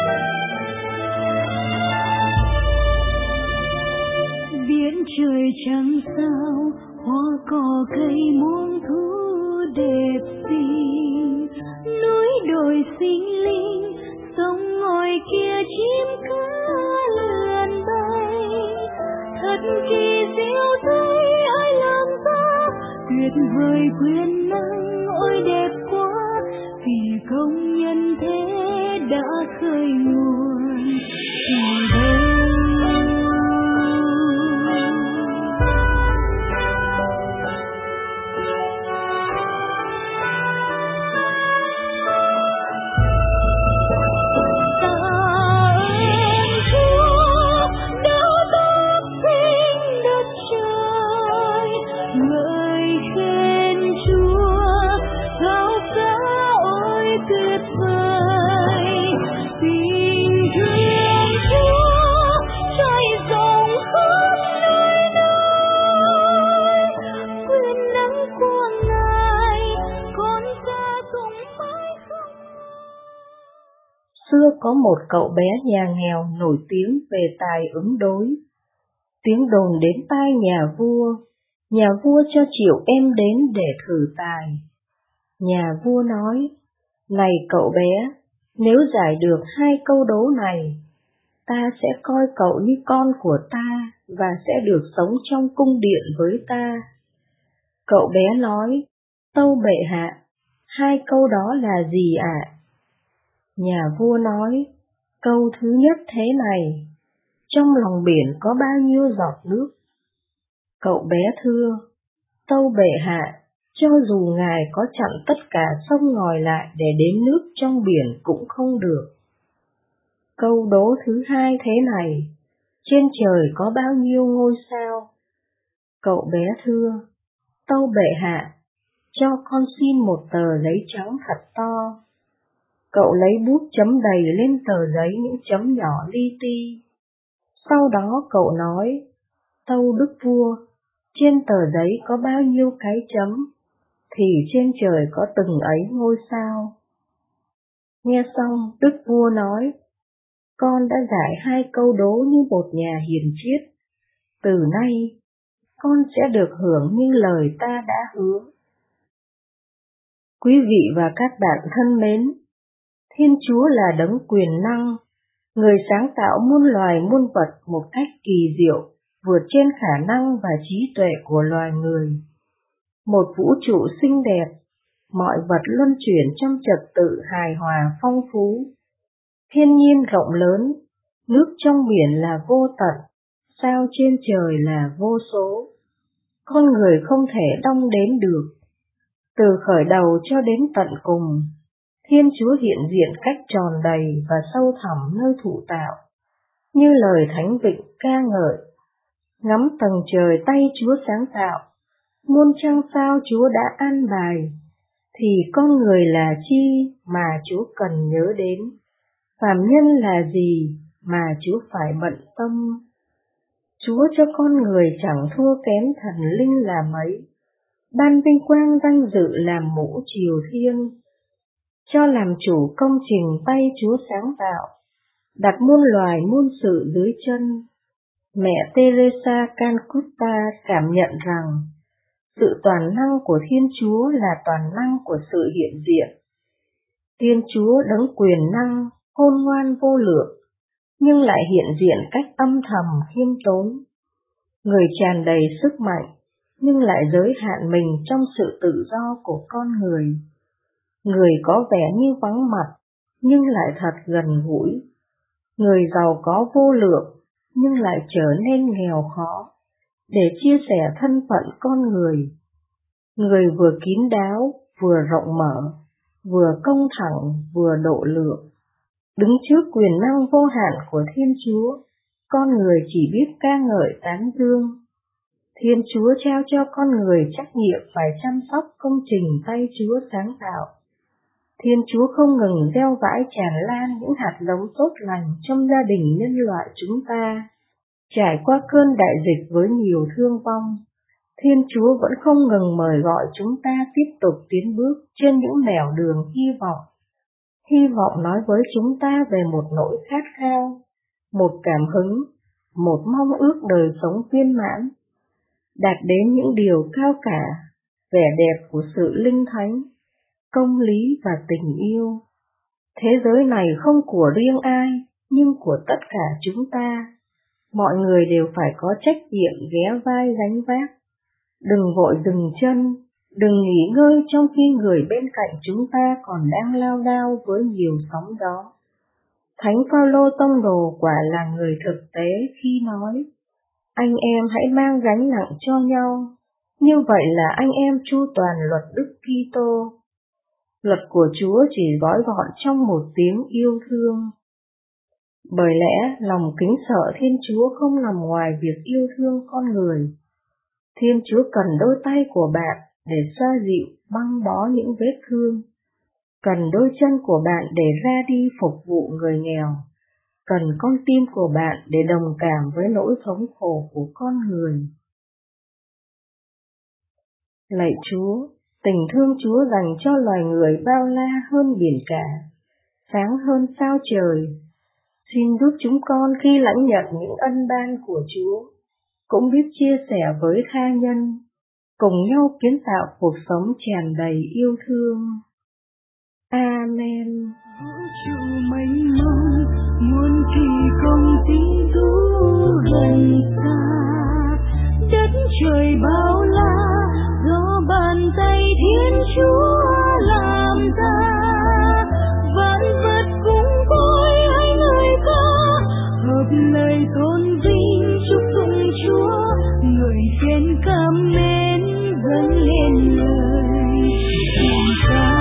Biển trời trao muôn thu đẹp xinh, núi đồi xinh linh, sông ngồi kia chim cá lượn bay, thật kỳ diệu thấy ai làm ta tuyệt vời quyền năng ôi đẹp quá, vì công nhân thế đã khơi nguồn từ đâu. Xưa có một cậu bé nhà nghèo nổi tiếng về tài ứng đối. Tiếng đồn đến tai nhà vua cho triệu em đến để thử tài. Nhà vua nói, này cậu bé, nếu giải được 2 câu đố này, ta sẽ coi cậu như con của ta và sẽ được sống trong cung điện với ta. Cậu bé nói, tâu bệ hạ, 2 câu đó là gì ạ? Nhà vua nói, câu thứ nhất thế này, trong lòng biển có bao nhiêu giọt nước? Cậu bé thưa, tâu bệ hạ, cho dù ngài có chặn tất cả sông ngòi lại để đếm nước trong biển cũng không được. Câu đố thứ hai thế này, trên trời có bao nhiêu ngôi sao? Cậu bé thưa, tâu bệ hạ, cho con xin một tờ giấy trắng thật to. Cậu lấy bút chấm đầy lên tờ giấy những chấm nhỏ li ti. Sau đó cậu nói, tâu đức vua, trên tờ giấy có bao nhiêu cái chấm, thì trên trời có từng ấy ngôi sao. Nghe xong, đức vua nói, con đã giải 2 câu đố như một nhà hiền triết. Từ nay, con sẽ được hưởng như lời ta đã hứa. Quý vị và các bạn thân mến, Thiên Chúa là đấng quyền năng, người sáng tạo muôn loài muôn vật một cách kỳ diệu, vượt trên khả năng và trí tuệ của loài người. Một vũ trụ xinh đẹp, mọi vật luân chuyển trong trật tự hài hòa phong phú. Thiên nhiên rộng lớn, nước trong biển là vô tận, sao trên trời là vô số. Con người không thể đong đếm được. Từ khởi đầu cho đến tận cùng, Thiên Chúa hiện diện cách tròn đầy và sâu thẳm nơi thụ tạo, như lời Thánh Vịnh ca ngợi. Ngắm tầng trời tay Chúa sáng tạo, muôn trăng sao Chúa đã an bài, thì con người là chi mà Chúa cần nhớ đến, phàm nhân là gì mà Chúa phải bận tâm. Chúa cho con người chẳng thua kém thần linh là mấy, ban vinh quang danh dự làm mũ triều thiên, cho làm chủ công trình tay Chúa sáng tạo, đặt muôn loài muôn sự dưới chân. Mẹ Teresa Calcutta cảm nhận rằng sự toàn năng của Thiên Chúa là toàn năng của sự hiện diện. Thiên Chúa đấng quyền năng, khôn ngoan vô lượng, nhưng lại hiện diện cách âm thầm khiêm tốn. Người tràn đầy sức mạnh, nhưng lại giới hạn mình trong sự tự do của con người. Người có vẻ như vắng mặt, nhưng lại thật gần gũi. Người giàu có vô lượng, nhưng lại trở nên nghèo khó, để chia sẻ thân phận con người. Người vừa kín đáo, vừa rộng mở, vừa công thẳng, vừa độ lượng. Đứng trước quyền năng vô hạn của Thiên Chúa, con người chỉ biết ca ngợi tán dương. Thiên Chúa trao cho con người trách nhiệm phải chăm sóc công trình tay Chúa sáng tạo. Thiên Chúa không ngừng gieo vãi tràn lan những hạt giống tốt lành trong gia đình nhân loại chúng ta. Trải qua cơn đại dịch với nhiều thương vong, Thiên Chúa vẫn không ngừng mời gọi chúng ta tiếp tục tiến bước trên những nẻo đường hy vọng. Hy vọng nói với chúng ta về một nỗi khát khao, một cảm hứng, một mong ước đời sống viên mãn, đạt đến những điều cao cả, vẻ đẹp của sự linh thánh, công lý và tình yêu. Thế giới này không của riêng ai, nhưng của tất cả chúng ta. Mọi người đều phải có trách nhiệm ghé vai gánh vác. Đừng vội dừng chân, đừng nghỉ ngơi trong khi người bên cạnh chúng ta còn đang lao đao với nhiều sóng gió. Thánh Phaolô tông đồ quả là người thực tế khi nói, anh em hãy mang gánh nặng cho nhau, như vậy là anh em chu toàn luật Đức Kitô. Luật của Chúa chỉ gói gọn trong một tiếng yêu thương. Bởi lẽ lòng kính sợ Thiên Chúa không nằm ngoài việc yêu thương con người. Thiên Chúa cần đôi tay của bạn để xoa dịu, băng bó những vết thương. Cần đôi chân của bạn để ra đi phục vụ người nghèo. Cần con tim của bạn để đồng cảm với nỗi thống khổ của con người. Lạy Chúa, tình thương Chúa dành cho loài người bao la hơn biển cả, sáng hơn sao trời. Xin giúp chúng con khi lãnh nhận những ân ban của Chúa, cũng biết chia sẻ với tha nhân, cùng nhau kiến tạo cuộc sống tràn đầy yêu thương. Amen. Vũ trụ mênh mông, muôn kỳ công tinh tú gần xa, đất trời bao la, do bàn tay Thiên Chúa làm ra. Vạn vật cùng cõi hãy ngợi ca, hợp lời tôn vinh chúc tụng Chúa, người trên cảm mến dâng lên lời cùng ca.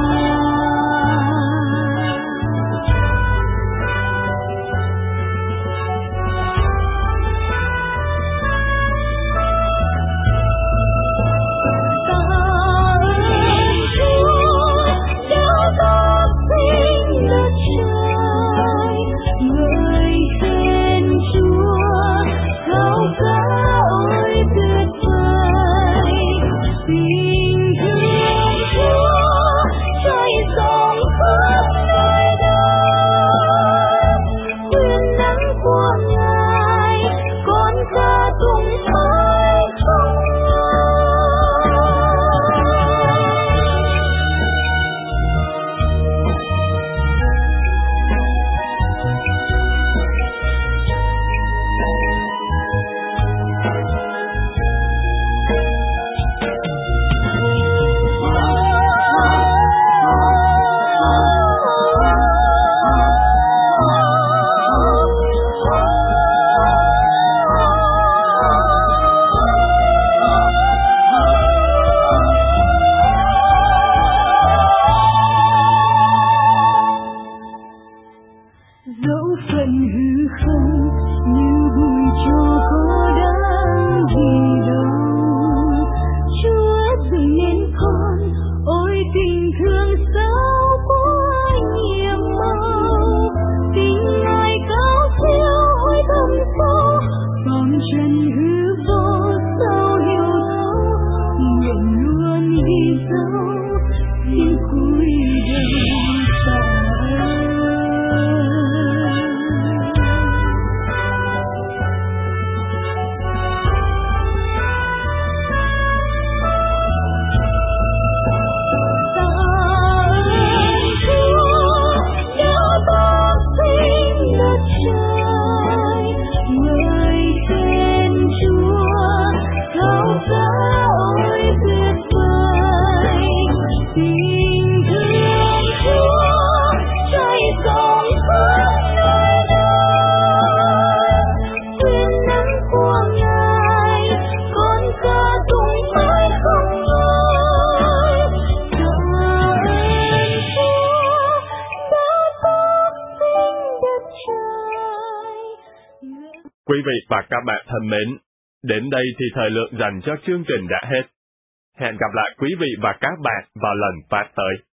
Dẫu phận hư không như bụi cho có đáng gì đâu, Chúa dừng nên con, ôi tình thương sao quá nhiệm màu. Tình Ngài cao siêu ôi thâm sâu, còn trần hư vô sao hiểu thấu. Nguyện luôn ghi dấu, xin cúi đầu tạ ơn. Quý vị và các bạn thân mến, đến đây thì thời lượng dành cho chương trình đã hết. Hẹn gặp lại quý vị và các bạn vào lần phát tới.